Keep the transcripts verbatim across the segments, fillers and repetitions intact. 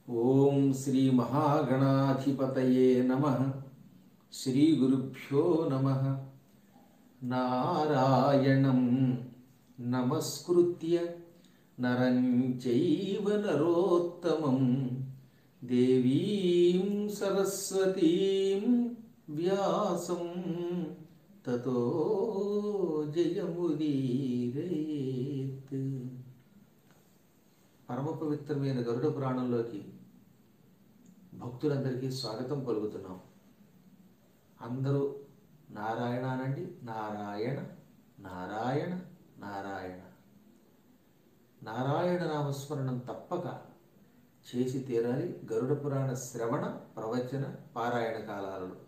ఓం శ్రీ మహాగణాధిపతయే నమః. శ్రీ గురుభ్యో నమః. నారాయణం నమస్కృత్య నరం చైవ నరోత్తమం దేవీం సరస్వతీం వ్యాసం తతో జయముదీరయేత్. పరమ పవిత్రమైన గరుడ పురాణంలోకి భక్తులందరికీ స్వాగతం పలుకుతున్నాం. అందరూ నారాయణ అనండి. నారాయణ నారాయణ నారాయణ నారాయణ నామస్మరణం తప్పక చేసి తీరాలి. గరుడ పురాణ శ్రవణ ప్రవచన పారాయణ కాలాలలో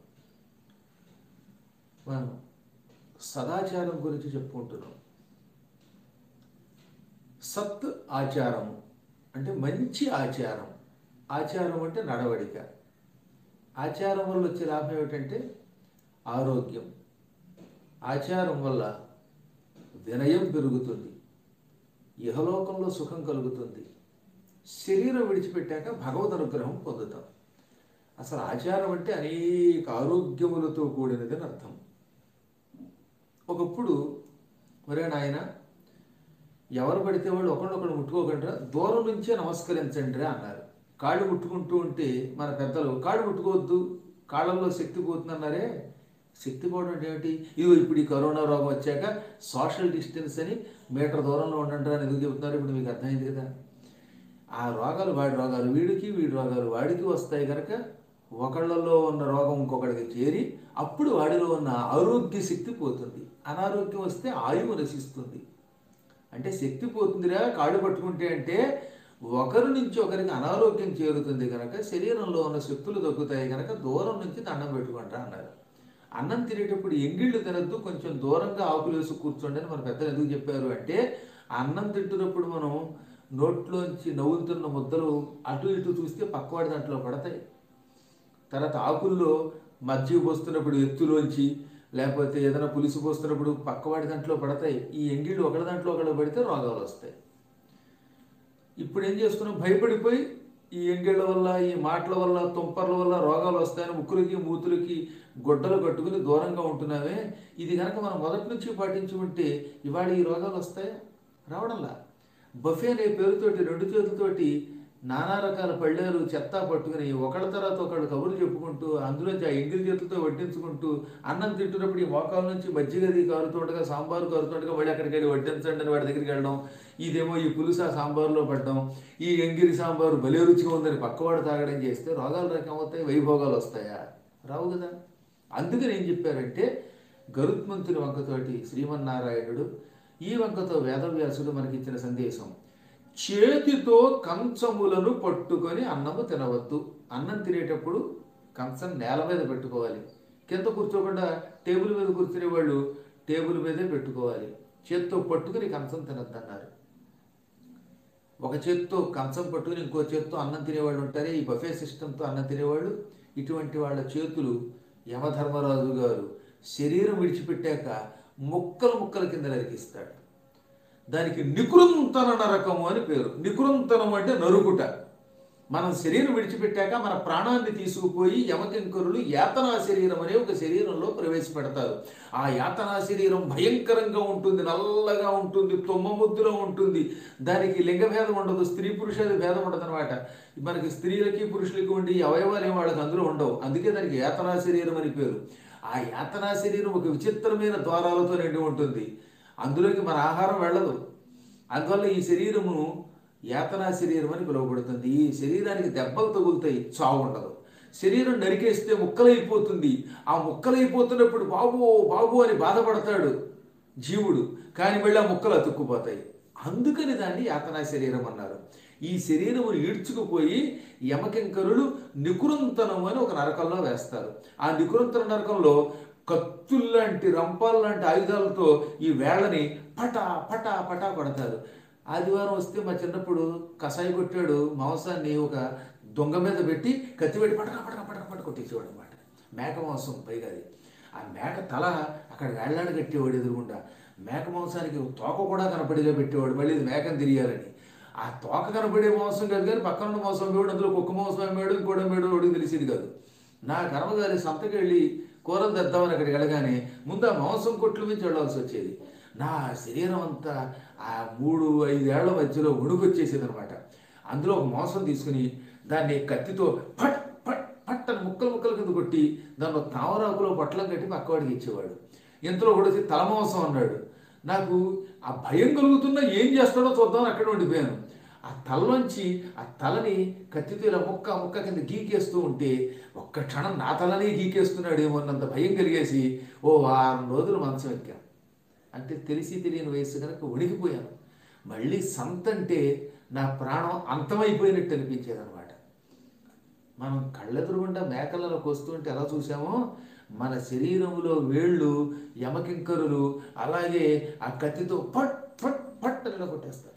మనం సదాచారం గురించి చెప్పుకుంటున్నాం. సత్ ఆచారము అంటే మంచి ఆచారం. ఆచారం అంటే నడవడిక. ఆచారం వల్ల వచ్చే లాభం ఏమిటంటే ఆరోగ్యం. ఆచారం వల్ల వినయం పెరుగుతుంది, ఇహలోకంలో సుఖం కలుగుతుంది, శరీరం విడిచిపెట్టాక భగవద్ అనుగ్రహం పొందుతాం. అసలు ఆచారం అంటే అనేక ఆరోగ్యములతో కూడినదని అర్థం. ఒకప్పుడు ఒరే నాయన, ఎవరు పడితే వాళ్ళు ఒకళ్ళొకళ్ళు ముట్టుకోకుండా దూరం నుంచే నమస్కరించండి అన్నారు. కాళ్ళు ముట్టుకుంటూ ఉంటే మన పెద్దలు కాళ్ళు ముట్టుకోవద్దు, కాళ్ళల్లో శక్తి పోతుందన్నారే. శక్తి పోవడం అంటే ఏమిటి? ఇదిగో ఇప్పుడు ఈ కరోనా రోగం వచ్చాక సోషల్ డిస్టెన్స్ అని మీటర్ దూరంలో ఉండండి అని ఎందుకు చెబుతున్నారు? ఇప్పుడు మీకు అర్థమైంది కదా. ఆ రోగాలు వాడి రోగాలు వీడికి, వీడి రోగాలు వాడికి వస్తాయి కనుక ఒకళ్ళల్లో ఉన్న రోగం ఇంకొకడికి చేరి అప్పుడు వాడిలో ఉన్న ఆరోగ్య శక్తి పోతుంది. అనారోగ్యం వస్తే ఆయువు నశిస్తుంది. అంటే శక్తి పోతుందిరా కాళ్ళు పట్టుకుంటే అంటే ఒకరి నుంచి ఒకరికి అనారోగ్యం చేరుతుంది కనుక శరీరంలో ఉన్న శక్తులు తగ్గుతాయి కనుక దూరం నుంచి దండం పెట్టుకుంటా అన్నారు. అన్నం తినేటప్పుడు ఎంగిళ్ళు తినద్దు, కొంచెం దూరంగా ఆకులు వేసి కూర్చోండి అని మన పెద్దలు ఎందుకు చెప్పారు అంటే, అన్నం తింటున్నప్పుడు మనం నోట్లోంచి నవ్వుతున్న ముద్దలు అటు ఇటు చూస్తే పక్కవాడి దాంట్లో పడతాయి. తర్వాత ఆకుల్లో మజ్జిగ పోస్తున్నప్పుడు ఎత్తులోంచి లేకపోతే ఏదైనా పులుసు పోస్తున్నప్పుడు పక్కవాడి దాంట్లో పడతాయి. ఈ ఎంగిళ్ళు ఒకటి దాంట్లో ఒకటి పడితే రోగాలు వస్తాయి. ఇప్పుడు ఏం చేస్తున్నాం? భయపడిపోయి ఈ ఎంగిళ్ళ వల్ల, ఈ మాటల వల్ల, తుంపర్ల వల్ల రోగాలు వస్తాయని ముక్కులకి మూతులకి గుడ్డలు కట్టుకుని దూరంగా ఉంటున్నామే. ఇది కనుక మనం మొదటి నుంచి పాటించుకుంటే ఇవాళ ఈ రోగాలు వస్తాయా? రావడంలా. బఫే అనే పేరుతోటి రెండు చేతులతోటి నానా రకాల పళ్ళేరు చెత్త పట్టుకుని ఒకళ్ళ తర్వాత ఒకళ్ళు కబుర్లు చెప్పుకుంటూ అందులోంచి ఆ ఎంగిలి చేతులతో వడ్డించుకుంటూ అన్నం తింటున్నప్పుడు ఈ మోకాల నుంచి మజ్జిగది కారుతుండగా, సాంబారు కారుతుండగా వాడి అక్కడికి వెళ్ళి వడ్డించండి అని వాడి దగ్గరికి వెళ్ళడం, ఇదేమో ఈ పులుసు ఆ సాంబారులో పడడం, ఈ ఎంగిలి సాంబారు భలే రుచిగా ఉందని పక్కవాడు తాగడం చేస్తే రోగాలు రకమవుతాయి, వైభోగాలు వస్తాయా? రావు కదా. అందుకని ఏం చెప్పారంటే, గరుత్మంతుని వంకతోటి శ్రీమన్నారాయణుడు, ఈ వంకతో వేదవ్యాసుడు మనకిచ్చిన సందేశం, చేతితో కంచములను పట్టుకొని అన్నము తినవద్దు. అన్నం తినేటప్పుడు కంచం నేల మీద పెట్టుకోవాలి. కింద కూర్చోకుండా టేబుల్ మీద కూర్చునే వాళ్ళు టేబుల్ మీదే పెట్టుకోవాలి. చేత్తో పట్టుకుని కంచం తినద్దన్నారు. ఒక చేత్తో కంచం పట్టుకుని ఇంకో చేత్తో అన్నం తినేవాళ్ళు ఉంటారే, ఈ బఫే సిస్టంతో అన్నం తినేవాళ్ళు. ఇటువంటి వాళ్ళ చేతులు యమధర్మరాజు గారు శరీరం విడిచిపెట్టాక ముక్కలు ముక్కల కింద నరికిస్తాడు. దానికి నికృంతన నరకము అని పేరు. నికృంతనం అంటే నరుకుట. మనం శరీరం విడిచిపెట్టాక మన ప్రాణాన్ని తీసుకుపోయి యమకింకరులు యాతనా శరీరం అనే ఒక శరీరంలో ప్రవేశపెడతారు. ఆ యాతనా శరీరం భయంకరంగా ఉంటుంది, నల్లగా ఉంటుంది, తొమ్మ ముద్దులో ఉంటుంది. దానికి లింగ భేదం ఉండదు, స్త్రీ పురుషుల భేదం ఉండదు అనమాట. మనకి స్త్రీలకి పురుషులకి ఉండి అవయవాలు ఏం వాళ్ళకి అందులో ఉండవు. అందుకే దానికి యాతనా శరీరం అని పేరు. ఆ యాతనా శరీరం ఒక విచిత్రమైన ద్వారాలతో నిండి ఉంటుంది. అందులోకి మన ఆహారం వెళ్ళదు. అందువల్ల ఈ శరీరము యాతనా శరీరం అని పిలువబడుతుంది. ఈ శరీరానికి దెబ్బలు తగులుతాయి, చావు ఉండదు. శరీరం నరికేస్తే ముక్కలైపోతుంది. ఆ ముక్కలైపోతున్నప్పుడు బాబు బాబు అని బాధపడతాడు జీవుడు, కానీ మళ్ళీ ఆ ముక్కలు అతుక్కుపోతాయి. అందుకని దాన్ని యాతనా శరీరం అన్నారు. ఈ శరీరమును ఈడ్చుకుపోయి యమకింకరులు నికృంతనం అని ఒక నరకంలో వేస్తారు. ఆ నికృంతన నరకంలో కత్తుల్లాంటి రంపాల్లాంటి ఆయుధాలతో ఈ వేళ్ళని పటా పటా పటా కొడతారు. ఆదివారం వస్తే మా చిన్నప్పుడు కషాయి కొట్టాడు మాంసాన్ని ఒక దొంగ మీద పెట్టి కత్తి పెట్టి పటక పటక పటక పటక కొట్టేసేవాడు అనమాట. మేక మాంసం పైగా అది. ఆ మేక తల అక్కడ వేళ్ళాడు కట్టేవాడు ఎదురుగుండా. మేక మాంసానికి తోక కూడా కనపడిగా పెట్టేవాడు, మళ్ళీ ఇది మేకను తిరిగారని. ఆ తోక కనబడే మాంసం కాదు కానీ పక్కన ఉన్న మాంసం అమ్మేవాడు, అందులో కుక్క మాంసం అమ్మాడు, ఇంకోటి అమ్మాడు, వాడికి తెలిసేది కాదు. నా కర్మగారి సంతకి వెళ్ళి కూరలు తెద్దామని అక్కడికి వెళ్ళగానే ముందు ఆ మాంసం కొట్ల నుంచి వెళ్ళాల్సి వచ్చేది. నా శరీరం అంతా ఆ మూడు ఐదేళ్ల మధ్యలో వణుకొచ్చేసేది అనమాట. అందులో ఒక మాంసం తీసుకుని దాన్ని కత్తితో పట్ పట్ పట్ అని ముక్కలు ముక్కల కింద కొట్టి దానిలో తామరాకులో పొట్లం కట్టి పక్కవాడికి ఇచ్చేవాడు. ఇంతలో కూడా వచ్చి తల మాంసం అన్నాడు. నాకు ఆ భయం కలుగుతున్నా ఏం చేస్తాడో చూద్దామని అక్కడ ఉండిపోయాను. ఆ తలలోంచి ఆ తలని కత్తితో ఇలా ముక్క ముక్క కింద గీకేస్తూ ఉంటే ఒక్క క్షణం నా తలని గీకేస్తున్నాడేమో అన్నంత భయం కలిగేసి ఓ వారం రోజులు మంచం ఎక్కాను. అంటే తెలిసి తెలియని వయసు కనుక వణికిపోయాను. మళ్ళీ సంతంటే నా ప్రాణం అంతమైపోయినట్టు అనిపించేది అనమాట. మనం కళ్ళెదురుగుండా మేకలలో కోస్తుంటే ఎలా చూసామో మన శరీరంలో వేళ్ళు యమకింకరులు అలాగే ఆ కత్తితో పట్ పట్ పట్ అని కొట్టేస్తారు.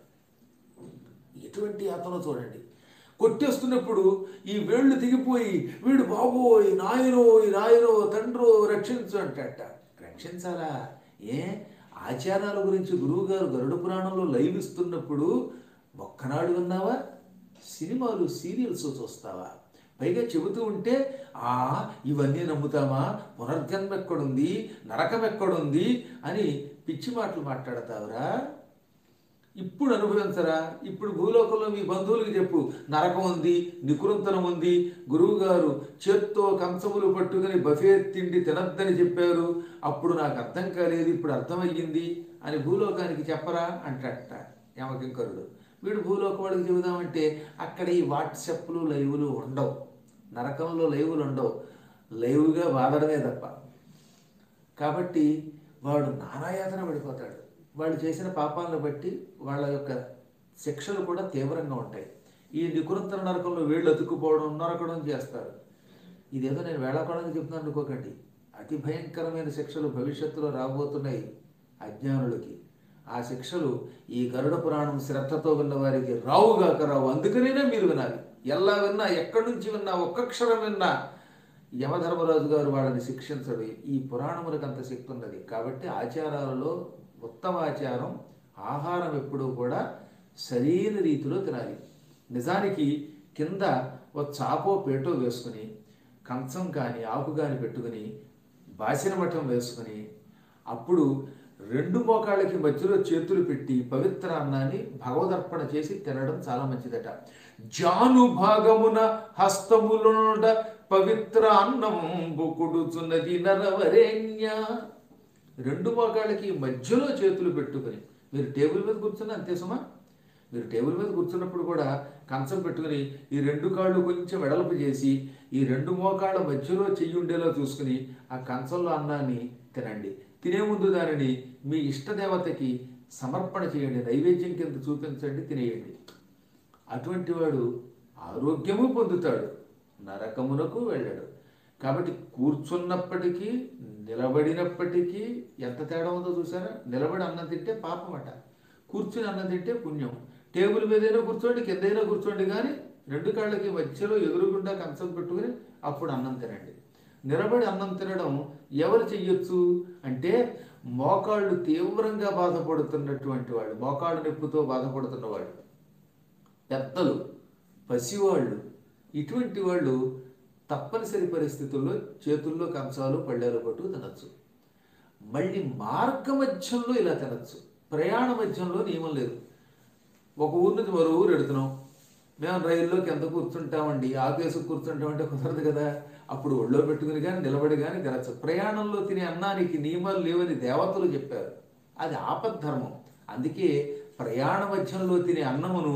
ఎటువంటి యాతనో చూడండి. కొట్టేస్తున్నప్పుడు ఈ వేళ్ళు దిగిపోయి వీడు బాబోయ్ నాయనో నాయనో తండ్రో రక్షించు అంటట. రక్షించాలా? ఏ ఆచారాల గురించి గురువుగారు గరుడ పురాణంలో లైవ్ ఇస్తున్నప్పుడు ఒక్కనాడు విన్నావా? సినిమాలు సీరియల్స్ చూస్తావా? పైగా చెబుతూ ఉంటే ఆ ఇవన్నీ నమ్ముతామా? పునర్జన్మ ఎక్కడుంది, నరకం ఎక్కడుంది అని పిచ్చి మాటలు మాట్లాడతావురా? ఇప్పుడు అనుభవించరా? ఇప్పుడు భూలోకంలో మీ బంధువులకి చెప్పు నరకం ఉంది, నికురంతనం ఉంది, గురువుగారు చేత్తో కంచములు పట్టుకుని బఫే తిండి తినద్దని చెప్పారు, అప్పుడు నాకు అర్థం కాలేదు, ఇప్పుడు అర్థమయ్యింది అని భూలోకానికి చెప్పరా అంటట యమకింకరుడు. వీడు భూలోకం వాడికి చెబుదామంటే అక్కడ ఈ వాట్సాప్లు లైవ్లు ఉండవు, నరకంలో లైవ్లు ఉండవు, లైవ్గా వాదడమే తప్ప. కాబట్టి వాడు నానాయాతన పడిపోతాడు. వాళ్ళు చేసిన పాపాలను బట్టి వాళ్ళ యొక్క శిక్షలు కూడా తీవ్రంగా ఉంటాయి. ఈ నికురంతర నరకంలో వేళ్ళు అతుక్కుపోవడం, నరకడం చేస్తారు. ఇదేదో నేను వేళాకోళంగా చెప్తున్నాను అనుకోకండి. అతి భయంకరమైన శిక్షలు భవిష్యత్తులో రాబోతున్నాయి అజ్ఞానులకి. ఆ శిక్షలు ఈ గరుడ పురాణం శ్రద్ధతో విన్న వారికి రావుగాక రావు. అందుకనే మీరు వినాలి. ఎలా విన్నా, ఎక్కడి నుంచి విన్నా, ఒక్కక్షరం విన్నా యమధర్మరాజు గారు వాళ్ళని శిక్షించడు. ఈ పురాణములకు అంత శక్తి ఉన్నది. కాబట్టి ఆచారాలలో ఉత్తమాచారం ఆహారం ఎప్పుడూ కూడా సరైన రీతిలో తినాలి. నిజానికి కింద ఒక చాపో పేటో వేసుకుని కంచం కానీ ఆకు కానీ పెట్టుకుని బాసిన మఠం వేసుకుని అప్పుడు రెండు మోకాళ్ళకి మధ్యలో చేతులు పెట్టి పవిత్ర అన్నాన్ని భగవదర్పణ చేసి తినడం చాలా మంచిదట. జాను భాగమున హస్తములోడ పవిత్ర అన్నం బుకుడుచున్నది నరవరేణ్య. రెండు మోకాళ్ళకి మధ్యలో చేతులు పెట్టుకుని మీరు టేబుల్ మీద కూర్చున్న అంతే సుమా. మీరు టేబుల్ మీద కూర్చున్నప్పుడు కూడా కంచం పెట్టుకుని ఈ రెండు కాళ్ళు కొంచెం వెడల్పు చేసి ఈ రెండు మోకాళ్ళ మధ్యలో చెయ్యి ఉండేలా చూసుకుని ఆ కంచంలో అన్నాన్ని తినండి. తినే ముందు దానిని మీ ఇష్టదేవతకి సమర్పణ చేయండి, నైవేద్యం కింద చూపించండి, తినేయండి. అటువంటి వాడు ఆరోగ్యము పొందుతాడు, నరకమునకు వెళ్ళాడు. కాబట్టి కూర్చున్నప్పటికీ నిలబడినప్పటికీ ఎంత తేడా ఉందో చూసారా? నిలబడి అన్నం తింటే పాపం అట, కూర్చుని అన్నం తింటే పుణ్యం. టేబుల్ మీదైనా కూర్చోండి, కిందైనా కూర్చోండి, కానీ రెండు కాళ్ళకి మధ్యలో ఎదురుగుండా కంచం పెట్టుకుని అప్పుడు అన్నం తినండి. నిలబడి అన్నం తినడం ఎవరు చెయ్యొచ్చు అంటే మోకాళ్ళు తీవ్రంగా బాధపడుతున్నటువంటి వాళ్ళు, మోకాళ్ళు నొప్పితో బాధపడుతున్న వాళ్ళు, పెద్దలు, పసివాళ్ళు, ఇటువంటి వాళ్ళు తప్పనిసరి పరిస్థితుల్లో చేతుల్లో కంచాలు పళ్ళేరు పట్టు తినచ్చు. మళ్ళీ మార్గ మధ్యంలో ఇలా తినచ్చు. ప్రయాణ మధ్యంలో నియమం లేదు. ఒక ఊరు నుంచి మరో ఊరు ఎడుతున్నాం, మేము రైల్లోకి ఎంత కూర్చుంటామండి, ఆకేసు కూర్చుంటామంటే కుదరదు కదా. అప్పుడు ఒళ్ళో పెట్టుకుని కానీ నిలబడి కానీ తినచ్చు. ప్రయాణంలో తినే అన్నానికి నియమాలు లేవని దేవతలు చెప్పారు. అది ఆపద్ధర్మం. అందుకే ప్రయాణ మధ్యంలో తినే అన్నమును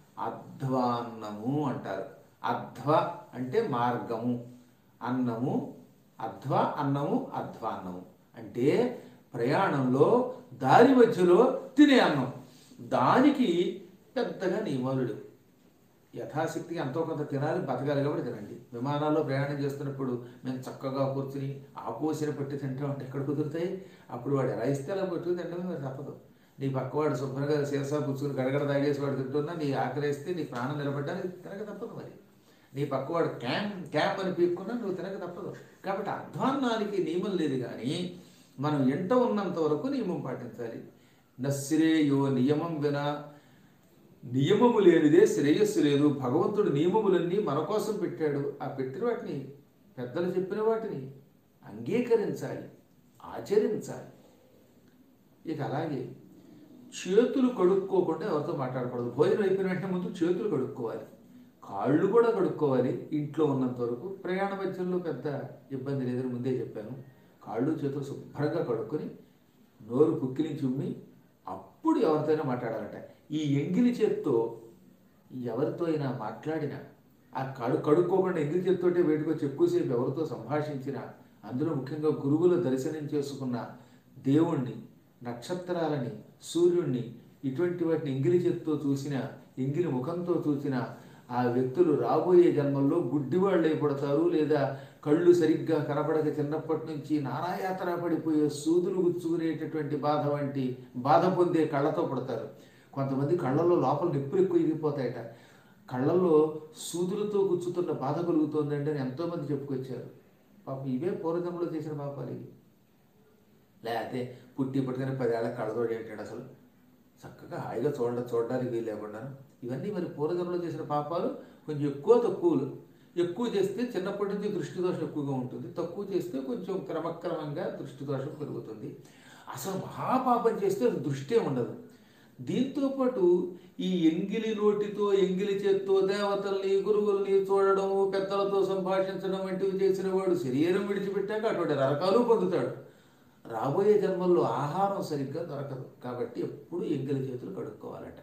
అధ్వాన్నము అంటారు. అధ్వ అంటే మార్గము, అన్నము అధ్వ అన్నము అధ్వాన్నము అంటే ప్రయాణంలో దారి మధ్యలో తినే అన్నం. దానికి పెద్దగా నియమాలు లేవు. యథాశక్తిగా ఎంతో కొంత తినాలి, బతకాలి కాబట్టి తినండి. విమానాల్లో ప్రయాణం చేస్తున్నప్పుడు మేము చక్కగా కూర్చుని ఆపోసిన పెట్టి తింటామంటే ఎక్కడ కుదురుతాయి? అప్పుడు వాడు ఎలా ఇస్తే అలా పెట్టుకుని తింటమే మరి తప్పదు. నీ పక్కవాడు శుభ్రంగా సీసా కూర్చుని గడగడ తాగేసి వాడు తింటున్నా నీ ఆకలిస్తే నీ ప్రాణం నిలబడ్డానికి తినక తప్పదు. మరి నీ పక్కవాడు క్యామ్ క్యామ్ అని పీక్కున్నా నువ్వు తినక తప్పదు. కాబట్టి అధ్వాన్నానికి నియమం లేదు, కానీ మనం ఎంట ఉన్నంత వరకు నియమం పాటించాలి. నశ్రేయో నియమం వినా నియమము లేనిదే శ్రేయస్సు లేదు. భగవంతుడు నియమములన్నీ మన కోసం పెట్టాడు. ఆ పెట్టిన వాటిని, పెద్దలు చెప్పిన వాటిని అంగీకరించాలి, ఆచరించాలి. ఇక అలాగే చేతులు కడుక్కోకుండా ఎవరితో మాట్లాడకూడదు. భోజనం అయిపోయిన వెంటనే ముందు చేతులు కడుక్కోవాలి, కాళ్ళు కూడా కడుక్కోవాలి. ఇంట్లో ఉన్నంత వరకు ప్రయాణ మధ్యలో పెద్ద ఇబ్బంది లేదని ముందే చెప్పాను. కాళ్ళు చేతులు శుభ్రంగా కడుక్కొని నోరు పుక్కిలించి ఉమ్మి అప్పుడు ఎవరితోనైనా మాట్లాడాలట. ఈ ఎంగిలి చేత్తో ఎవరితో అయినా మాట్లాడినా, ఆ కడు కడుక్కోకుండా ఎంగిలి చేత్తోటే బయటకు వచ్చి ఎక్కువసేపు ఎవరితో సంభాషించినా, అందులో ముఖ్యంగా గురువుల దర్శనం చేసుకున్న దేవుణ్ణి, నక్షత్రాలని, సూర్యుణ్ణి, ఇటువంటి వాటిని ఎంగిలి చేత్తో చూసిన, ఎంగిలి ముఖంతో చూసిన ఆ వ్యక్తులు రాబోయే జన్మల్లో గుడ్డివాళ్ళు అయిపడతారు. లేదా కళ్ళు సరిగ్గా కనపడక చిన్నప్పటి నుంచి నానాయాతన పడిపోయే సూదులు గుచ్చుకునేటటువంటి బాధ వంటి బాధ పొందే కళ్ళతో పడతారు. కొంతమంది కళ్ళల్లో లోపల నిప్పులు ఎక్కువ ఇరిగిపోతాయట. కళ్ళల్లో సూదులతో గుచ్చుతున్న బాధ కలుగుతోందండి అని ఎంతోమంది చెప్పుకొచ్చారు. పాపం ఇవే పూర్వజన్మలో చేసిన పాపాలు ఇవి. లేకపోతే పుట్టి పుట్టుకనే పదేళ్ళ కళ్ళతోడు ఏంటాడు అసలు, చక్కగా హాయిగా చూడ చూడడానికి వీలు లేకుండా. ఇవన్నీ మరి పూర్వజన్మలో చేసిన పాపాలు. కొంచెం ఎక్కువ తక్కువలు. ఎక్కువ చేస్తే చిన్నప్పటి నుంచి దృష్టి దోషం ఎక్కువగా ఉంటుంది, తక్కువ చేస్తే కొంచెం క్రమక్రమంగా దృష్టి దోషం పెరుగుతుంది. అసలు మహాపాపం చేస్తే దృష్టే ఉండదు. దీంతోపాటు ఈ ఎంగిలి నోటితో, ఎంగిలి చేత్తో దేవతల్ని, గురువుల్ని చూడడము, పెద్దలతో సంభాషించడం వంటివి చేసిన వాడు శరీరం విడిచిపెట్టాక అటువంటి నరకాలు పొందుతాడు. రాబోయే జన్మల్లో ఆహారం సరిగ్గా దొరకదు. కాబట్టి ఎప్పుడు ఎంగిలి చేతులు కడుక్కోవాలట.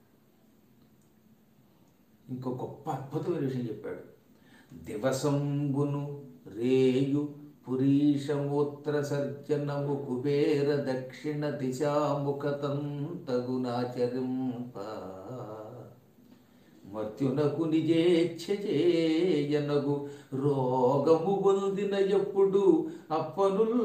ఇంకో గొప్ప అద్భుతమైన విషయం చెప్పాడు. దివసంబును రేయు పురీషమూత్ర సర్జనము కుబేర దక్షిణ దిశాముఖతంతగునాచరింప మర్త్యునకు నిజేచ్ఛయనగు రోగము పొందిన ఎప్పుడు అప్పనుల్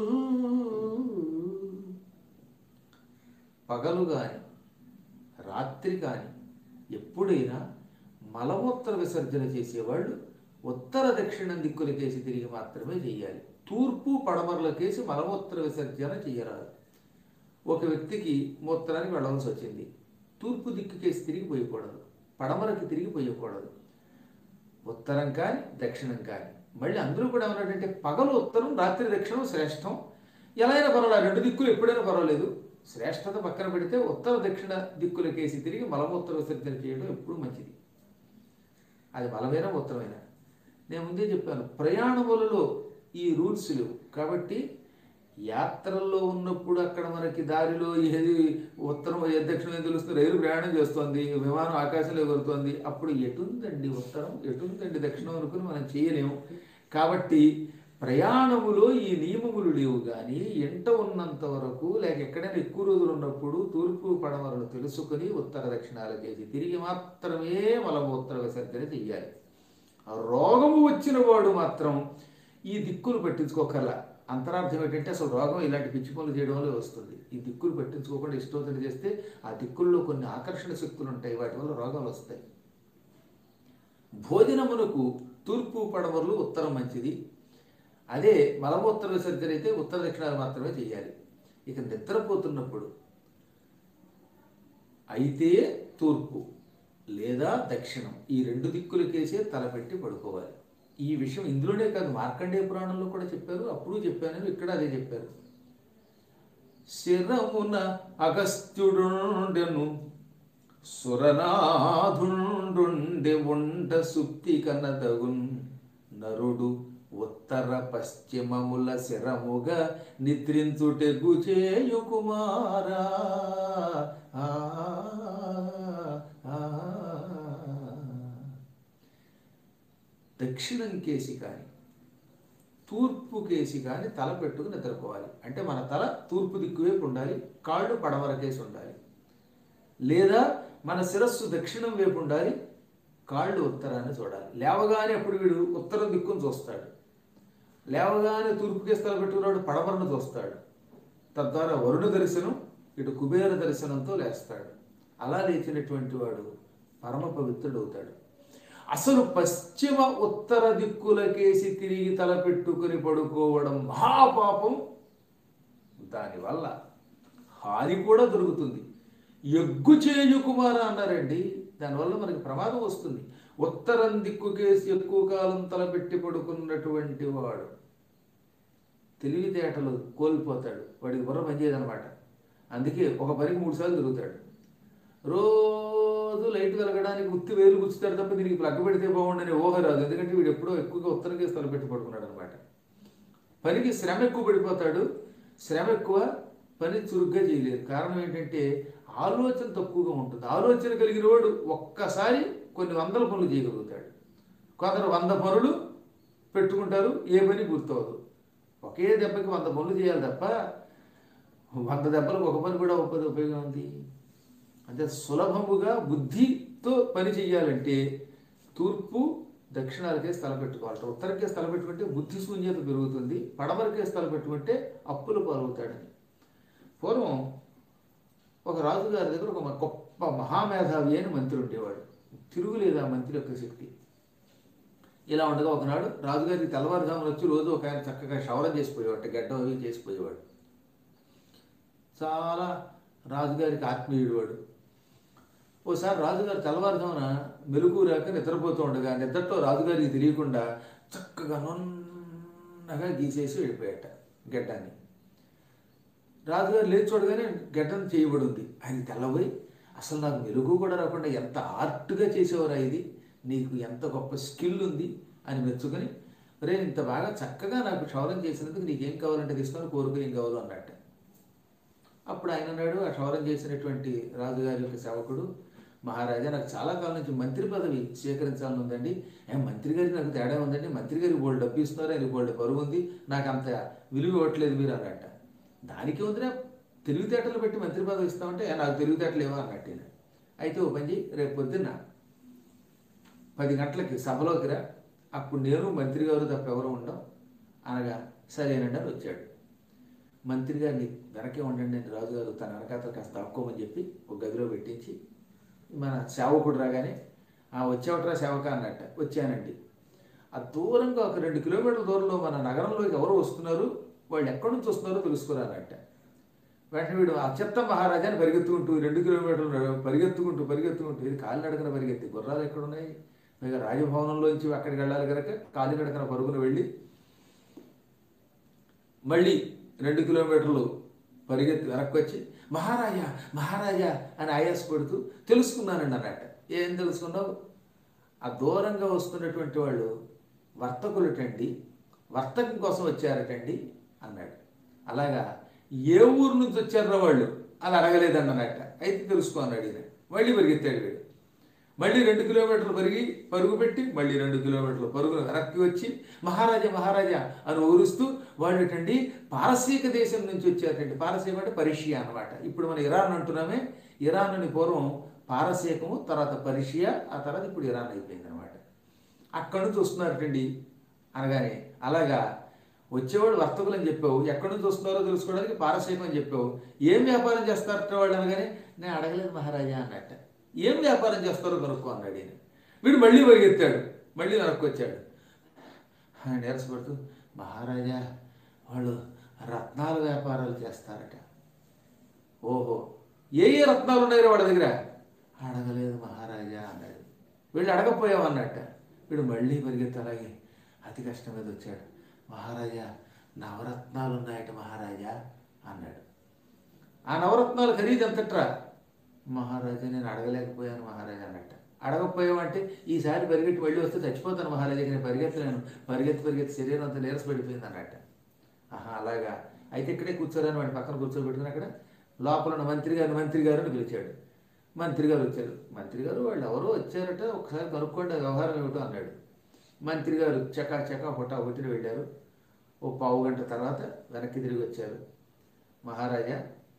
పగలు కాని రాత్రి కాని ఎప్పుడైనా మలమూత్ర విసర్జన చేసేవాళ్ళు ఉత్తర దక్షిణం దిక్కులకేసి తిరిగి మాత్రమే చేయాలి. తూర్పు పడమరలకేసి మలమూత్ర విసర్జన చేయరాదు. ఒక వ్యక్తికి మూత్రానికి వెళ్ళవలసి వచ్చింది, తూర్పు దిక్కుకేసి తిరిగి పోయకూడదు, పడమరకి తిరిగి పోయకూడదు. ఉత్తరం కానీ దక్షిణం కానీ. మళ్ళీ అందరూ కూడా ఏమన్నాడంటే పగలు ఉత్తరం, రాత్రి దక్షిణం శ్రేష్టం. ఎలా అయినా పర్వాలేదు, రెండు దిక్కులు ఎప్పుడైనా పర్వాలేదు. శ్రేష్టత పక్కన పెడితే ఉత్తర దక్షిణ దిక్కులకేసి తిరిగి మలమూత్ర విసర్జన చేయడం ఎప్పుడు మంచిది. అది మలమైనా మూత్రమైనా. నేను ముందే చెప్పాను, ప్రయాణములలో ఈ రూల్స్ లేవు. కాబట్టి యాత్రల్లో ఉన్నప్పుడు అక్కడ మనకి దారిలో ఏది ఉత్తరం ఏ దక్షిణం ఏం తెలుస్తుంది. రైలు ప్రయాణం చేస్తోంది, విమానం ఆకాశంలో ఎగురుతోంది, అప్పుడు ఎటుందండి ఉత్తరం, ఎటుందండి దక్షిణం అనుకుని మనం చేయలేము. కాబట్టి ప్రయాణములో ఈ నియమములు లేవు. కానీ ఎంట ఉన్నంత వరకు, లేక ఎక్కడైనా ఎక్కువ రోజులు ఉన్నప్పుడు తూర్పు పడమరలు తెలుసుకుని ఉత్తర దక్షిణాలు చేసి తిరిగి మాత్రమే మలమూత్ర విసర్జన చెయ్యాలి. రోగము వచ్చిన వాడు మాత్రం ఈ దిక్కులు పట్టించుకోకల్లా. అంతరార్థం ఏంటంటే అసలు రోగం ఇలాంటి పిచ్చి పనులు చేయడం వల్ల వస్తుంది. ఈ దిక్కులు పట్టించుకోకుండా ఇష్టోత్తరం చేస్తే ఆ దిక్కుల్లో కొన్ని ఆకర్షణ శక్తులు ఉంటాయి, వాటి వల్ల రోగాలు వస్తాయి. భోజనమునకు తూర్పు పడమరలు ఉత్తరం మంచిది. అదే మలమూత్ర విసర్జన అయితే ఉత్తర దక్షిణాలు మాత్రమే చేయాలి. ఇక నిద్రపోతున్నప్పుడు అయితే తూర్పు లేదా దక్షిణం ఈ రెండు దిక్కులకేసే తలపెట్టి పడుకోవాలి. ఈ విషయం ఇందులోనే కాదు, మార్కండేయ పురాణంలో కూడా చెప్పారు, అప్పుడు చెప్పాను, ఇక్కడ అదే చెప్పారు. శిరమున అగస్త్యుడుండెను సురనాథుండుండె ఉండ సుప్తి కనదగున్ నరుడు ఉత్తర పశ్చిమముల శిరముగా నిద్రించుటెగు చేయు కుమారా. దక్షిణం కేసి కానీ తూర్పు కేసి కానీ తల పెట్టుకు నిద్రపోవాలి. అంటే మన తల తూర్పు దిక్కు వైపు ఉండాలి, కాళ్ళు పడమర కేసి ఉండాలి. లేదా మన శిరస్సు దక్షిణం వైపు ఉండాలి, కాళ్ళు ఉత్తరాన్ని చూడాలి. లేవగానే అప్పుడు వీడు ఉత్తరం దిక్కును చూస్తాడు, లేవగానే తూర్పు కేసి తల పెట్టుకున్నాడు పడమరను చూస్తాడు. తద్వారా వరుణ దర్శనం, ఇటు కుబేర దర్శనంతో లేస్తాడు. అలా లేచినటువంటి వాడు పరమ పవిత్రుడు అవుతాడు. అసలు పశ్చిమ ఉత్తర దిక్కులకేసి తిరిగి తలపెట్టుకుని పడుకోవడం మహాపాపం. దానివల్ల హాని కూడా దొరుకుతుంది. ఎగ్గు చేయు కుమార అన్నారండి. దానివల్ల మనకి ప్రమాదం వస్తుంది. ఉత్తరం దిక్కుకేసి ఎక్కువ కాలం తలపెట్టి పడుకున్నటువంటి వాడు తెలివితేటలు కోల్పోతాడు, వాడికి బుర్ర పనిచేయదనమాట. అందుకే ఒక పనికి మూడు సార్లు తిరుగుతాడు. రోజు లైట్ వెలగడానికి ఉత్తి వేలు గుచ్చుతాడు తప్ప దీనికి ప్లగ్ పెడితే బాగుండని ఊహ రాదు. ఎందుకంటే వీడు ఎప్పుడో ఎక్కువగా ఉత్తరం కేసి తలపెట్టి పడుకున్నాడు అనమాట. పనికి శ్రమ ఎక్కువ పడిపోతాడు. శ్రమ ఎక్కువ, పని చురుగ్గా చేయలేరు. కారణం ఏంటంటే ఆలోచన తక్కువగా ఉంటుంది. ఆలోచన కలిగిన వాడు ఒక్కసారి కొన్ని వందల పనులు చేయగలుగుతాడు. కొందరు వంద పనులు పెట్టుకుంటారు, ఏ పని గుర్తవదు. ఒకే దెబ్బకి వంద పనులు చేయాలి తప్ప వంద దెబ్బలకు ఒక పని కూడా ఉపయోగ ఉపయోగం ఉంది. అంటే సులభముగా బుద్ధితో పని చేయాలంటే తూర్పు దక్షిణాలకే స్థలం పెట్టుకోవాలి. ఉత్తరకే స్థలం పెట్టుకుంటే బుద్ధి శూన్యత పెరుగుతుంది, పడమరకే స్థలం పెట్టుకుంటే అప్పులు పాలవుతాడని. పూర్వం ఒక రాజుగారి దగ్గర ఒక గొప్ప మహామేధావి అని మంత్రి ఉండేవాడు. తిరుగులేదు ఆ మంత్రి యొక్క శక్తి. ఇలా ఉండగా ఒకనాడు రాజుగారికి తెల్లవారుజామున వచ్చి రోజు ఒక ఆయన చక్కగా క్షవరం చేసిపోయేవాడు, గడ్డ అవి చేసిపోయేవాడు. చాలా రాజుగారికి ఆత్మీయుడు వాడు. ఓసారి రాజుగారు తెల్లవారుజామున మెలుగు రాక నిద్రపోతూ ఉండగా నిద్రతో రాజుగారికి తెలియకుండా చక్కగా నున్నగా గీసేసి వెళ్ళిపోయాట గడ్డాన్ని. రాజుగారు లేచి చూడగానే గడ్డం చేయబడి ఉంది. ఆయన తెల్లబోయి, అసలు నాకు మెలుగు కూడా రాకుండా ఎంత ఆర్ట్గా చేసేవారా, ఇది నీకు ఎంత గొప్ప స్కిల్ ఉంది అని మెచ్చుకొని, రే ఇంత బాగా చక్కగా నాకు క్షౌరం చేసినందుకు నీకేం కావాలంటే తీసుకొని కోరుకు ఏం కావాలో అన్నట్టు. అప్పుడు ఆయన అన్నాడు, ఆ క్షౌరం చేసినటువంటి రాజుగారి యొక్క సేవకుడు, మహారాజా నాకు చాలా కాలం నుంచి మంత్రి పదవి స్వీకరించాలని ఉందండి. ఏ మంత్రి గారికి నాకు తేడా ఉందండి, మంత్రి గారికి బోల్డ్ డబ్బు ఇస్తున్నారు, ఆయన బోల్డ్ పరువు ఉంది, నాకు అంత విలువ ఇవ్వట్లేదు మీరు అన్నట్ట. దానికి ఉందిరా తెలివితేటలు పెట్టి మంత్రి పదవి ఇస్తామంటే నాకు తెలివితేటలు ఏమో అన్నట్టు. అయితే ఓ పని రేపు పొద్దున్న పది గంటలకి సభలోకి రా, అప్పుడు నేను మంత్రి గారు తప్ప ఎవరు ఉండం అనగా సరేనండి అని వచ్చాడు. మంత్రి గారిని వెనకే ఉండండి అని రాజుగారు తన వెనకాతలు కాస్త తక్కువని చెప్పి ఒక గదిలో పెట్టించి, మన సేవకుడు రాగానే ఆ వచ్చేవట్రా సేవక అన్నట్ట. వచ్చానండి. ఆ దూరంగా ఒక రెండు కిలోమీటర్ల దూరంలో మన నగరంలోకి ఎవరు వస్తున్నారు, వాళ్ళు ఎక్కడి నుంచి వస్తున్నారో తెలుసుకురా అన్నట్ట. వెంటనే వీడు ఆ చెత్త మహారాజాని పరిగెత్తుకుంటూ రెండు కిలోమీటర్లు పరిగెత్తుకుంటూ పరిగెత్తుకుంటూ ఇది కాలినడకన పరిగెత్తి, గుర్రాలు ఎక్కడున్నాయి, పైగా రాజభవనంలోంచి అక్కడికి వెళ్ళాలి కనుక కాలినడకన పరుగున వెళ్ళి మళ్ళీ రెండు కిలోమీటర్లు పరిగెత్తి వెనక్కి వచ్చి మహారాజా మహారాజా అని ఆయాసపడుతూ తెలుసుకున్నానండి అన్నట్ట. ఏం తెలుసుకున్నావు? ఆ దూరంగా వస్తున్నటువంటి వాళ్ళు వర్తకులటండి, వర్తకం కోసం వచ్చారటండి అన్నాడు. అలాగా ఏ ఊరు నుంచి వచ్చారో వాళ్ళు అలా అడగలేదండి అన్నట్ట. అయితే తెలుసుకో అన్నాడు ఈయన. మళ్ళీ పరిగెత్తాడు వీడు. మళ్ళీ రెండు కిలోమీటర్లు పరిగి పరుగు పెట్టి మళ్ళీ రెండు కిలోమీటర్లు పరుగును వెనక్కి వచ్చి మహారాజా మహారాజా అని ఊరుస్తూ వాళ్ళటండి పారసీక దేశం నుంచి వచ్చారటండి. పారసీకం అంటే పర్షియా అనమాట. ఇప్పుడు మనం ఇరాన్ అంటున్నామే, ఇరాన్ అని పూర్వం పారసీకము, తర్వాత పర్షియా, ఆ తర్వాత ఇప్పుడు ఇరాన్ అయిపోయింది అనమాట. అక్కడి నుంచి వస్తున్నారటండి అనగానే, అలాగా వచ్చేవాళ్ళు వర్తకులు అని చెప్పావు, ఎక్కడి నుంచి వస్తున్నారో తెలుసుకోవడానికి పారసీకం అని చెప్పావు, ఏం వ్యాపారం చేస్తారట వాళ్ళు అనగానే నేను అడగలేదు మహారాజా అన్నట్ట. ఏం వ్యాపారం చేస్తారో కనుక్కో అన్నాడు ఈయన. వీడు మళ్ళీ పరిగెత్తాడు, మళ్ళీ వెనక్కి వచ్చాడు. నీరసపడుతూ మహారాజా వాళ్ళు రత్నాల వ్యాపారాలు చేస్తారట. ఓహో, ఏ ఏ రత్నాలు ఉన్నాయో వాళ్ళ దగ్గర? అడగలేదు మహారాజా అన్నాడు. వీళ్ళు అడగపోయావు అన్నట్ట. వీడు మళ్ళీ పరిగెత్తి అలాగే అతి కష్టం మీద వచ్చాడు. మహారాజా నవరత్నాలు ఉన్నాయట మహారాజా అన్నాడు. ఆ నవరత్నాలు ఖరీదు ఎంతట్రా? మహారాజా నేను అడగలేకపోయాను మహారాజా అన్నట్ట. అడగకపోయామంటే ఈసారి పరిగెత్తి మళ్ళీ వస్తే చచ్చిపోతాను మహారాజా, నేను పరిగెత్తలేను, పరిగెత్తి పరిగెత్తి శరీరం అంతా నీరసపడిపోయింది అన్నట్ట. ఆహా అలాగా, అయితే ఇక్కడే కూర్చోరాని వాడి పక్కన కూర్చోబెట్టుకుని అక్కడ లోపల ఉన్న మంత్రి గారు మంత్రి గారు అని పిలిచాడు. మంత్రి గారు వచ్చారు. మంత్రి గారు వాళ్ళు ఎవరో వచ్చారట, ఒకసారి కనుక్కోండి వ్యవహారం ఏమిటో అన్నాడు. మంత్రి గారు చకా చకా హుటా హుటిని వెళ్ళారు. ఓ పావు గంట తర్వాత వెనక్కి తిరిగి వచ్చారు. మహారాజా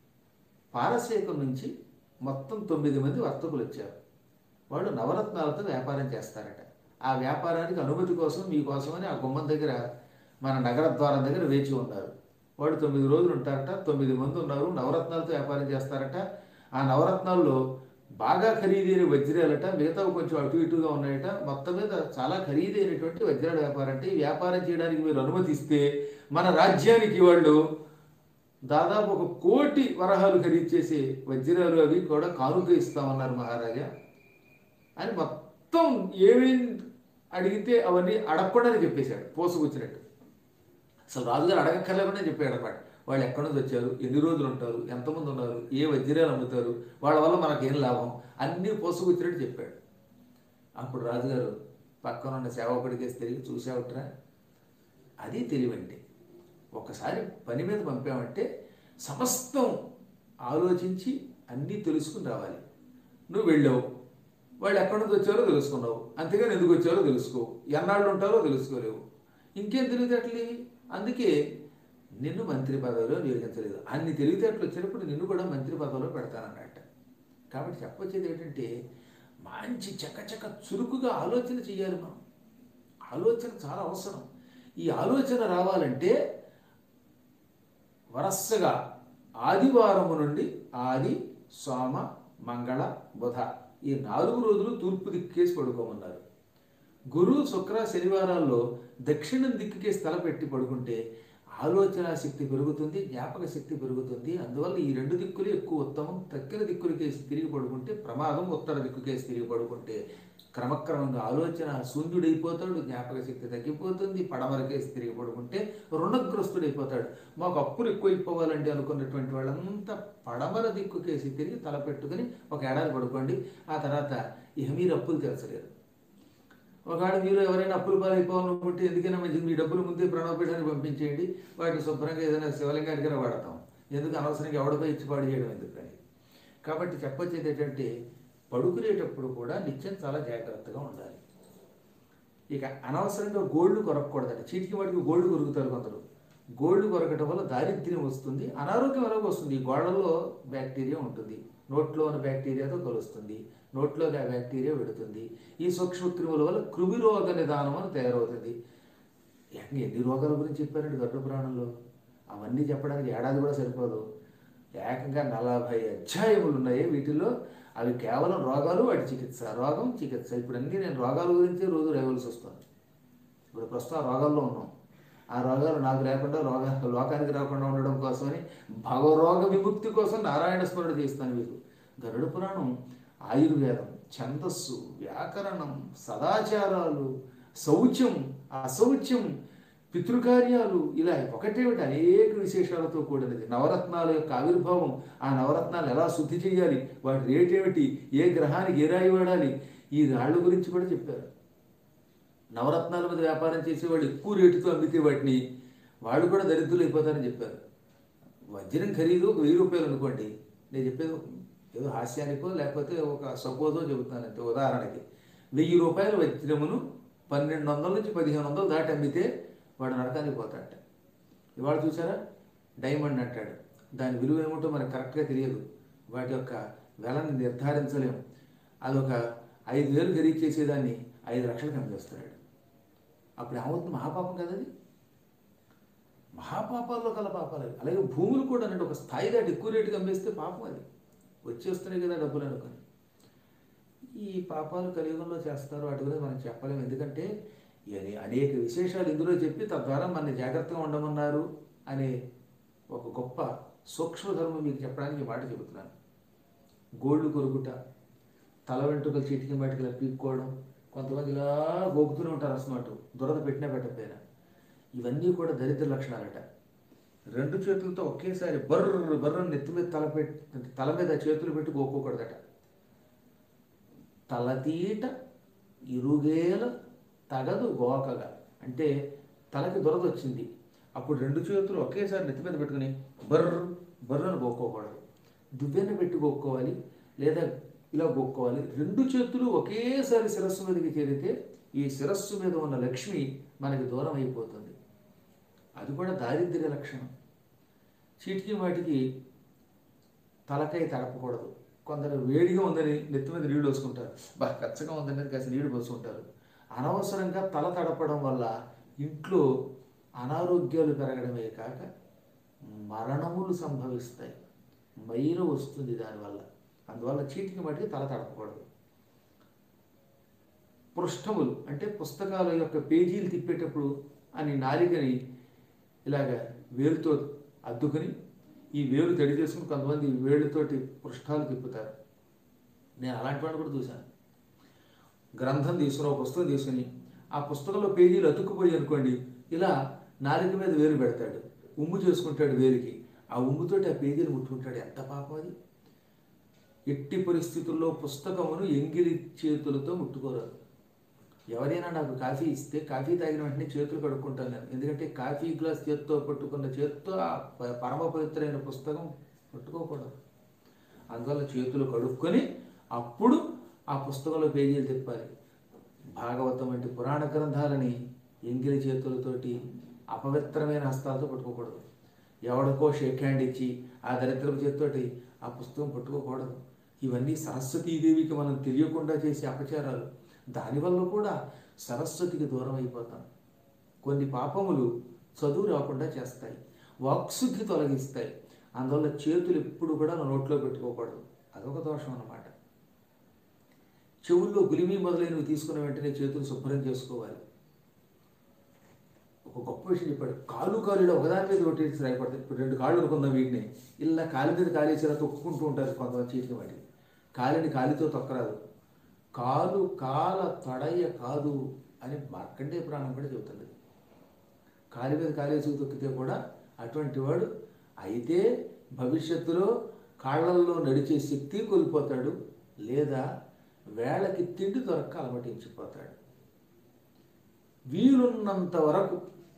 పారసీకం నుంచి మొత్తం తొమ్మిది మంది వర్తకులు వచ్చారు. వాళ్ళు నవరత్నాలతో వ్యాపారం చేస్తారట. ఆ వ్యాపారానికి అనుమతి కోసం మీకోసమని ఆ గుమ్మం దగ్గర మన నగర ద్వారం దగ్గర వేచి ఉన్నారు. వాళ్ళు తొమ్మిది రోజులు ఉంటారట. తొమ్మిది మంది ఉన్నారు, నవరత్నాలతో వ్యాపారం చేస్తారట. ఆ నవరత్నాల్లో బాగా ఖరీదైన వజ్రాలట, మిగతావి కొంచెం అటు ఇటుగా ఉన్నాయట. మొత్తం మీద చాలా ఖరీదైనటువంటి వజ్రాల వ్యాపారం. అంటే ఈ వ్యాపారం చేయడానికి మీరు అనుమతిస్తే మన రాజ్యానికి వాళ్ళు దాదాపు ఒక కోటి వరహాలు ఖరీదు చేసి వజ్రాలు అవి కూడా కానుక ఇస్తామన్నారు మహారాజా అని మొత్తం ఏమేం అడిగితే అవన్నీ అడగకుండానే చెప్పేశాడు పోసుకొచ్చినట్టు. అసలు రాజుగారు అడగక్కర్లేకుండా చెప్పాడు అనమాట. వాళ్ళు ఎక్కడి నుంచి వచ్చారు, ఎన్ని రోజులు ఉంటారు, ఎంతమంది ఉన్నారు, ఏ వజ్రాలు అమ్ముతారు, వాళ్ళ వల్ల మనకేం లాభం, అన్నీ పోసుకొచ్చినట్టు చెప్పాడు. అప్పుడు రాజుగారు పక్కన ఉన్న సేవకుడికేసి తిరిగి చూసావుట్రా, అది తెలివంటే. ఒకసారి పని మీద పంపామంటే సమస్తం ఆలోచించి అన్నీ తెలుసుకుని రావాలి. నువ్వు వెళ్ళావు, వాళ్ళు ఎక్కడి నుంచి వచ్చారో తెలుసుకున్నావు, అంతేగాని ఎందుకు వచ్చారో తెలుసుకోవు, ఎన్నాళ్ళు ఉంటారో తెలుసుకోలేవు, ఇంకేం తెలివితేటలు. అందుకే నిన్ను మంత్రి పదవిలో నియోగించలేదు. అన్ని తెలివితేటలు వచ్చినప్పుడు నిన్ను కూడా మంత్రి పదవిలో పెడతానన్నట్ట. కాబట్టి చెప్పొచ్చేది ఏంటంటే మంచి చకచక చురుకుగా ఆలోచన చేయాలి. మనం ఆలోచన చాలా అవసరం. ఈ ఆలోచన రావాలంటే వరసగా ఆదివారము నుండి ఆది సోమ మంగళ బుధ ఈ నాలుగు రోజులు తూర్పు దిక్కేసి పడుకోమన్నారు. గురు శుక్ర శనివారాల్లో దక్షిణం దిక్కుకేసి తలపెట్టి పడుకుంటే ఆలోచన శక్తి పెరుగుతుంది, జ్ఞాపక శక్తి పెరుగుతుంది. అందువల్ల ఈ రెండు దిక్కులు ఎక్కువ ఉత్తమం. తక్కిన దిక్కులకేసి తిరిగి పడుకుంటే ప్రమాదం. ఉత్తర దిక్కుకేసి తిరిగి పడుకుంటే క్రమక్రమంగా ఆలోచన శూన్యుడైపోతాడు, జ్ఞాపక శక్తి తగ్గిపోతుంది. పడమరకేసి తిరిగి పడుకుంటే రుణగ్రస్తుడైపోతాడు. మాకు అప్పులు ఎక్కువైపోవాలండి అనుకున్నటువంటి వాళ్ళంతా పడమర దిక్కుకేసి తిరిగి తలపెట్టుకుని ఒక ఏడాది పడుకోండి. ఆ తర్వాత ఇక మీరు అప్పులు తీర్చలేరు. ఒకవేళ మీరు ఎవరైనా అప్పులు పాలైపోవాలనుకుంటే ఎందుకైనా మంచిది మీ డబ్బులు ముందే ప్రణవపీఠానికి పంపించేయండి. వాటిని శుభ్రంగా ఏదైనా శివలింగానికైనా వాడతాం. ఎందుకు అనవసరంగా ఎవడిపై ఇచ్చి పాడు చేయడం ఎందుకని. కాబట్టి చెప్పొచ్చేది ఏంటంటే పడుకునేటప్పుడు కూడా నిత్యం చాలా జాగ్రత్తగా ఉండాలి. ఇక అనవసరంగా గోల్డ్ కొరకూడదట. చీటికి వాటికి గోల్డ్ కొరుకుతారు కొందరు. గోల్డ్ కొరకటం వల్ల దారిద్ర్యం వస్తుంది, అనారోగ్యం ఎలాగో వస్తుంది. ఈ గోళ్లలో బ్యాక్టీరియా ఉంటుంది, నోట్లో ఉన్న బ్యాక్టీరియాతో కలుస్తుంది, నోట్లోకి ఆ బ్యాక్టీరియా పెడుతుంది. ఈ సూక్ష్మక్రిముల వల్ల కృమి రోగ నిదానం అని తయారవుతుంది. ఎన్ని రోగాల గురించి చెప్పారండి గరుడ పురాణంలో. అవన్నీ చెప్పడానికి ఏడాది కూడా సరిపోదు. ఏకంగా నలభై అధ్యాయములు ఉన్నాయి వీటిల్లో. అవి కేవలం రోగాలు, వాటి చికిత్స, రోగం చికిత్స. ఇప్పుడు అన్నీ నేను రోగాల గురించి రోజు రేవలసి వస్తుంది. ఇప్పుడు ప్రస్తుతం రోగాల్లో ఉన్నాం. ఆ రోగాలు నాకు లేకుండా రోగాలు లోకానికి రాకుండా ఉండడం కోసమని భవరోగ విముక్తి కోసం నారాయణ స్మరణ చేస్తాను. మీకు గరుడ పురాణం ఆయుర్వేదం, ఛందస్సు, వ్యాకరణం, సదాచారాలు, శౌచ్యం, అశౌచ్యం, పితృకార్యాలు, ఇలా ఒకటేమిటి అనేక విశేషాలతో కూడినది. నవరత్నాల యొక్క ఆవిర్భావం, ఆ నవరత్నాలు ఎలా శుద్ధి చేయాలి, వాటి రేట్ ఏమిటి, ఏ గ్రహానికి ఏ రాయి వాడాలి, ఈ రాళ్ళ గురించి కూడా చెప్పారు. నవరత్నాల మీద వ్యాపారం చేసేవాళ్ళు ఎక్కువ రేటుతో అమ్మితే వాటిని వాళ్ళు కూడా దరిద్రులు అయిపోతారని చెప్పారు. వజ్రం ఖరీదు ఒక వెయ్యి రూపాయలు అనుకోండి. నేను చెప్పేది ఏదో హాస్యానికో లేకపోతే ఒక సపోజో చెబుతాను అంతే. ఉదాహరణకి వెయ్యి రూపాయల వజ్రమును పన్నెండు వందల నుంచి పదిహేను వందలు దాటి అమ్మితే వాడు నరకానికి పోతాడట. ఇవాళ చూసారా డైమండ్ అంటాడు, దాని విలువ ఏమిటో మనకు కరెక్ట్గా తెలియదు, వాటి యొక్క వెలని నిర్ధారించలేము. అదొక ఐదు వేలు ఖరీదు చేసేదాన్ని ఐదు లక్షలకు అమ్మేస్తున్నాడు. అప్పుడు ఏమవుతుంది? మహాపాపం కదా అది. మహాపాపాల్లో కల పాపాలు. అలాగే భూములు కూడా అంటే ఒక స్థాయి దాటి ఎక్కువ రేటుకి అమ్మేస్తే పాపం. అది వచ్చేస్తున్నాయి కదా డబ్బులు అనుకొని. ఈ పాపాలు కలియుగంలో చేస్తారు. వాటి గురించి మనం చెప్పలేము. ఎందుకంటే అనేక విశేషాలు ఇందులో చెప్పి తద్వారా మన జాగ్రత్తగా ఉండమన్నారు అనే ఒక గొప్ప సూక్ష్మధర్మం మీకు చెప్పడానికి మాట చెబుతున్నాను. గోల్డ్ కొరుకుట, తల వెంట్రుకలు చీటికి వాటికి పీక్కోవడం, కొంతమంది ఇలా గోకుతూనే ఉంటారు అసమాట, దురద పెట్టినా పెట్టకపోయినా. ఇవన్నీ కూడా దరిద్ర లక్షణాలట. రెండు చేతులతో ఒకేసారి బర్ర బర్ర నెత్తి మీద తల పెట్టి తల మీద చేతులు పెట్టి గోక్కోకూడదట. తలతీట ఇరుగేల తగదు గోకగా. అంటే తలకి దురద వచ్చింది, అప్పుడు రెండు చేతులు ఒకేసారి నెత్తి మీద పెట్టుకుని బర్ర బర్రను గోక్కోకూడదు. దువ్వెన పెట్టి గోక్కోవాలి, లేదా ఇలా గోక్కోవాలి. రెండు చేతులు ఒకేసారి శిరస్సు మీదకి చేరితే ఈ శిరస్సు మీద ఉన్న లక్ష్మి మనకి దూరం అయిపోతుంది. అది కూడా దారిద్ర్య లక్షణం. చీటికి వాటికి తలకాయ తడపకూడదు. కొందరు వేడిగా ఉందని నెత్తి మీద నీళ్లు పోసుకుంటారు, బాగా కచ్చగా ఉందని కాస్త నీళ్లు పోసుకుంటారు. అనవసరంగా తల తడపడం వల్ల ఇంట్లో అనారోగ్యాలు పెరగడమే కాక మరణములు సంభవిస్తాయి, మైలు వస్తుంది దానివల్ల. అందువల్ల చీటికి మటుకి తల తడపకూడదు. పృష్ఠములు అంటే పుస్తకాల యొక్క పేజీలు తిప్పేటప్పుడు అని నాలికని ఇలాగ వేలుతో అద్దుకుని ఈ వేలు తడి చేసుకుని కొంతమంది ఈ వేళ్ళతోటి పృష్ఠాలు తిప్పుతారు. నేను అలాంటి వాడు కూడా చూశాను. గ్రంథం తీసుకుని ఒక పుస్తకం తీసుకుని ఆ పుస్తకంలో పేజీలు అతుక్కుపోయి అనుకోండి, ఇలా నాలుక మీద వేలు పెడతాడు, ఉమ్ము చేసుకుంటాడు వేలికి, ఆ ఉమ్ముతోటి ఆ పేజీలు ముట్టుకుంటాడు. ఎంత పాపం అది! ఎట్టి పరిస్థితుల్లో పుస్తకమును ఎంగిలి చేతులతో ముట్టుకోరాదు. ఎవరైనా నాకు కాఫీ ఇస్తే కాఫీ తాగిన వెంటనే చేతులు కడుక్కుంటాను నేను. ఎందుకంటే కాఫీ గ్లాస్ చేత్తో పట్టుకున్న చేత్తో ఆ పరమ పవిత్రమైన పుస్తకం పట్టుకోకూడదు. అందువల్ల చేతులు కడుక్కొని అప్పుడు ఆ పుస్తకంలో పేజీలు తిప్పాలి. భాగవతం వంటి పురాణ గ్రంథాలని ఎంగిలి చేతులతోటి అపవిత్రమైన హస్తాలతో పట్టుకోకూడదు. ఎవడికో షేక్ హ్యాండ్ ఇచ్చి ఆ దరిద్రపు చేతితోటి ఆ పుస్తకం పట్టుకోకూడదు. ఇవన్నీ సరస్వతీదేవికి మనం తెలియకుండా చేసే అపచారాలు. దానివల్ల కూడా సరస్వతికి దూరం అయిపోతాం. కొన్ని పాపములు చదువు రాకుండా చేస్తాయి, వాక్శుద్ధి తొలగిస్తాయి. అందువల్ల చేతులు ఎప్పుడు కూడా నోట్లో పెట్టుకోకూడదు. అదొక దోషం అన్నమాట. చెవుల్లో గులిమి మొదలైనవి తీసుకున్న వెంటనే చేతులు శుభ్రం చేసుకోవాలి. ఒక గొప్ప విషయం చెప్పాడు. కాలు కాలులో ఒకదాని మీద ఒకటి రాయపడతాయి. ఇప్పుడు రెండు కాళ్ళు అనుకుందాం, వీటిని ఇలా కాలి మీద కాలేసేలా తొక్కుకుంటూ ఉంటారు కొంతమంది చేతికి. వాటి కాలిని కాలితో తొక్కరాదు. కాలు కాల తడయ కాదు అని మార్కండేయ పురాణం కూడా చెబుతుంది. కాలి మీద కాలేసి తొక్కితే కూడా అటువంటి వాడు అయితే భవిష్యత్తులో కాళ్ళల్లో నడిచే శక్తి కోల్పోతాడు, లేదా వేళకి తిండి దొరక్క అలమటించిపోతాడు. వీలున్నంత వరకు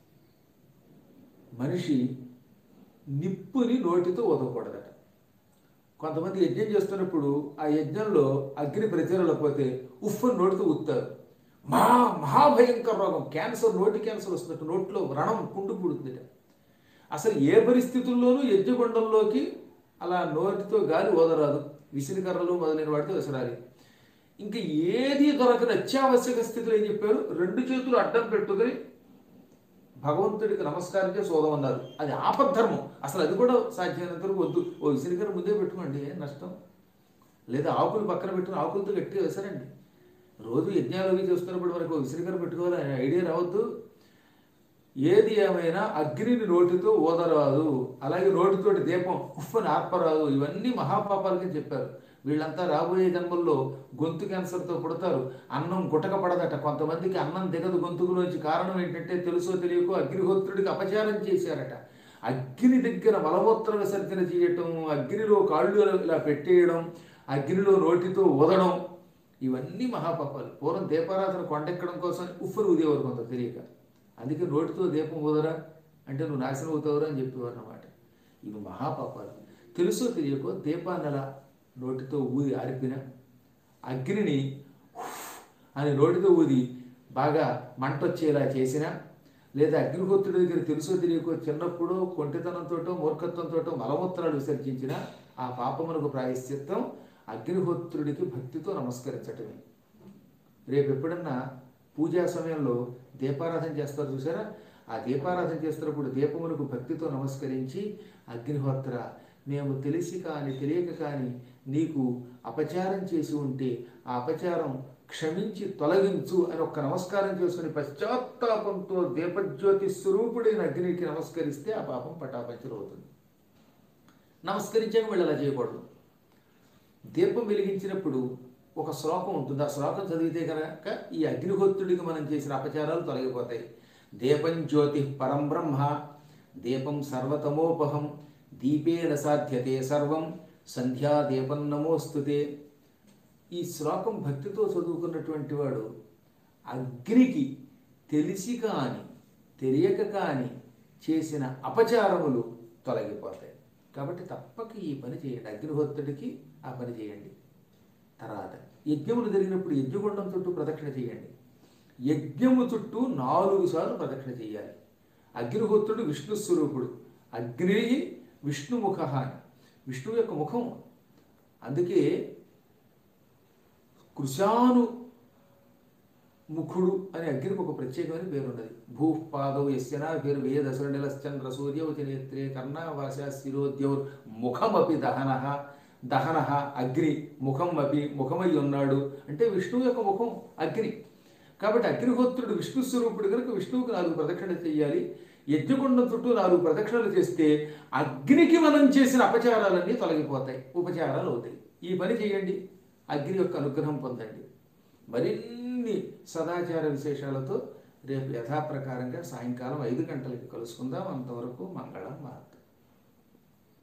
మనిషి నిప్పుని నోటితో ఊదకూడదట. కొంతమంది యజ్ఞం చేస్తున్నప్పుడు ఆ యజ్ఞంలో అగ్ని ప్రచురలేకపోతే ఉఫ్ఫు నోటితో ఊతారు. మహా మహాభయంకర రోగం, క్యాన్సర్, నోటి క్యాన్సర్ వస్తున్నట్టు నోట్లో వ్రణం పుండు పుడుతుందట. అసలు ఏ పరిస్థితుల్లోనూ యజ్ఞగుండంలోకి అలా నోటితో గాలి ఓదరాదు. విసిరికర్రలు మొదలైన వాటితో విసరాలి. ఇంకా ఏది దొరకని అత్యావశ్యక స్థితిలో ఏం చెప్పారు, రెండు చేతులు అడ్డం పెట్టుకుని భగవంతుడికి నమస్కారం చేసి ఓదమన్నారు. అది ఆపద్ధర్మం. అసలు అది కూడా సాధ్యమైనంత వరకు వద్దు. ఓ విసిరికర్ర ముందే పెట్టుకోండి, ఏం నష్టం. లేదా ఆకులు పక్కన పెట్టుకుని ఆకులతో గట్టిగా విసరండి. రోజు యజ్ఞాలు అవి చేస్తున్నప్పుడు మనకు విసిరికర్ర పెట్టుకోవాలని ఐడియా రావద్దు. ఏది ఏమైనా అగ్నిని నోటితో ఓదరాదు, అలాగే నోటితోటి దీపం ఉఫ్ఫని ఆర్పరాదు. ఇవన్నీ మహాపాపాలకి చెప్పారు. వీళ్ళంతా రాబోయే జన్మల్లో గొంతు క్యాన్సర్తో పుడతారు. అన్నం గుటక పడదట. కొంతమందికి అన్నం దిగదు గొంతుకులోంచి. కారణం ఏంటంటే తెలుసో తెలియకో అగ్నిహోత్రుడికి అపచారం చేశారట. అగ్ని దగ్గర మలమూత్ర విసర్జన చేయటం, అగ్నిలో కాళ్ళు ఇలా పెట్టేయడం, అగ్నిలో నోటితో ఊదడం, ఇవన్నీ మహాపాపాలు. పూర్వం దీపారాధన కొండెక్కడం కోసం ఉఫ్ఫను ఊదేవారు కొంత తెలియక. అందుకే నోటితో దీపం ఊదరా అంటే నువ్వు నాశనం అవుతావురా అని చెప్పేవారు అన్నమాట. ఇవి మహాపాపాలు. తెలుసో తెలియకో దీపాన్ని అలా నోటితో ఊది ఆరిపిన, అగ్నిని అని నోటితో ఊది బాగా మంట వచ్చేలా చేసిన, లేదా అగ్నిహోత్రుడి దగ్గర తెలుసో తెలియకో చిన్నప్పుడు కొంటితనంతో మూర్ఖత్వంతో మలమూత్రాలు విసర్జించిన ఆ పాపమునకు ప్రాయశ్చిత్తం అగ్నిహోత్రుడికి భక్తితో నమస్కరించటమే. రేపు ఎప్పుడన్నా పూజా సమయంలో దీపారాధన చేస్తారు చూసారా, ఆ దీపారాధన చేస్తున్నప్పుడు దీపములకు భక్తితో నమస్కరించి, అగ్నిహోత్ర మేము తెలిసి కానీ తెలియక కానీ నీకు అపచారం చేసి ఉంటే ఆ అపచారం క్షమించి తొలగించు అని ఒక్క నమస్కారం చేసుకుని పశ్చాత్తాపంతో దీపజ్యోతి స్వరూపుడైన అగ్నికి నమస్కరిస్తే ఆ పాపం పటాపంచలు అవుతుంది. నమస్కరించాక వీళ్ళు అలా చేయకూడదు. దీపం వెలిగించినప్పుడు ఒక శ్లోకం ఉంటుంది. ఆ శ్లోకం చదివితే కనుక ఈ అగ్నిహోత్రుడికి మనం చేసిన అపచారాలు తొలగిపోతాయి. దీపం జ్యోతి పరం బ్రహ్మ, దీపం సర్వతమోపహం, దీపేన సాధ్యతే సర్వం, సంధ్యా దీపం నమోస్తుతే. ఈ శ్లోకం భక్తితో చదువుకున్నటువంటి వాడు అగ్నికి తెలిసి కాని తెలియక కాని చేసిన అపచారములు తొలగిపోతాయి. కాబట్టి తప్పక ఈ పని చేయండి. అగ్నిహోత్రుడికి ఆ పని చేయండి. తర్వాత యజ్ఞములు జరిగినప్పుడు యజ్ఞగుండం చుట్టూ ప్రదక్షిణ చేయండి. యజ్ఞము చుట్టూ నాలుగు సార్లు ప్రదక్షిణ చేయాలి. అగ్నిహోత్రుడు విష్ణు స్వరూపుడు. అగ్ని విష్ణుముఖ అని, విష్ణువు యొక్క ముఖం. అందుకే కృశాను ముఖుడు అని అగ్నికి ఒక ప్రత్యేకమైన పేరు ఉన్నది. భూపాదవు యస్యనా పేరు వేయ దశరనిలశ్చంద్ర సూర్యవతి నేత్రే కర్ణావాస శిరోద్యౌర్ ముఖమపి దహన దహన అగ్ని ముఖం అపి ముఖమై ఉన్నాడు అంటే విష్ణువు యొక్క ముఖం అగ్ని. కాబట్టి అగ్నిహోత్రుడు విష్ణు స్వరూపుడు కనుక విష్ణువుకి నాలుగు ప్రదక్షిణ చేయాలి. యజ్ఞకుండం చుట్టూ నాలుగు ప్రదక్షిణలు చేస్తే అగ్నికి మనం చేసిన అపచారాలన్నీ తొలగిపోతాయి, ఉపచారాలు అవుతాయి. ఈ పని చేయండి, అగ్ని యొక్క అనుగ్రహం పొందండి. మరిన్ని సదాచార విశేషాలతో రేపు యథాప్రకారంగా సాయంకాలం ఐదు గంటలకి కలుసుకుందాం. అంతవరకు మంగళం.